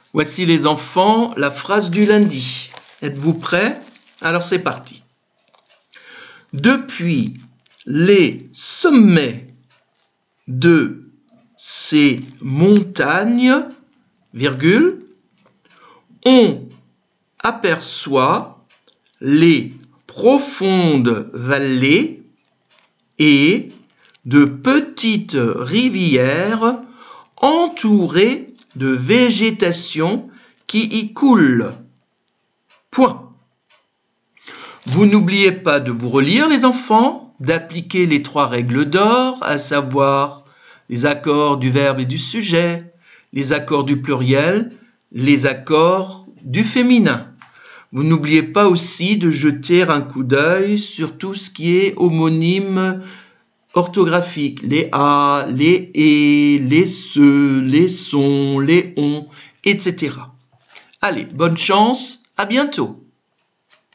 Voici les enfants, la phrase du lundi. Êtes-vous prêts? Alors c'est parti. Depuis les sommets de ces montagnes, virgule, on aperçoit les profondes vallées et de petites rivières entourées de végétation qui y coule. Point. Vous n'oubliez pas de vous relire, les enfants, d'appliquer les 3 règles d'or, à savoir les accords du verbe et du sujet, les accords du pluriel, les accords du féminin. Vous n'oubliez pas aussi de jeter un coup d'œil sur tout ce qui est homonyme orthographique, les a, les et, les se, les sont, les on, etc. Allez, bonne chance, à bientôt.